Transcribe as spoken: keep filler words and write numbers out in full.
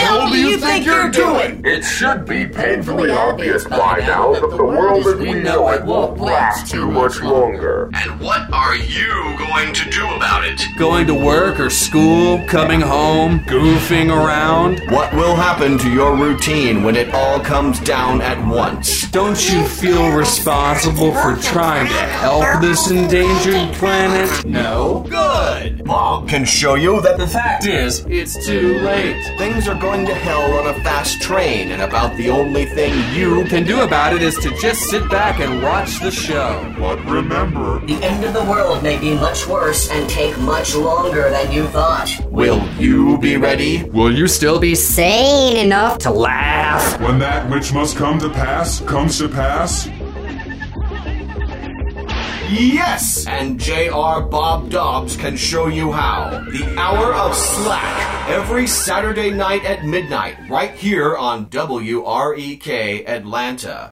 hell do you think you're doing? It should be painfully obvious by now that the world as we know it won't last too much longer. And what are you going to do about it? Going to work or school, coming home, goofing around. What will happen to your routine when it all comes down at once? Don't you feel responsible for trying to help this endangered planet? No? Good! Bob can show you that the fact is, It's too late. things are going to hell on a fast train, and about the only thing you Can do about it is to just sit back and watch the show. But remember, The end of the world may be much worse and take much longer than you thought. Will you be ready? Will you still be Sane enough to laugh. When that which must come to pass comes to pass, Yes! And J R. Bob Dobbs can show you how. The Hour of Slack, every Saturday night at midnight, right here on W R E K Atlanta.